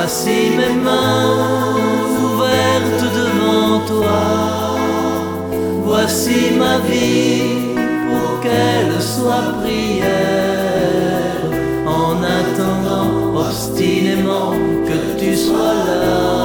Voici mes mains ouvertes devant toi. Voici ma vie pour qu'elle soit prière, en attendant obstinément que tu sois là.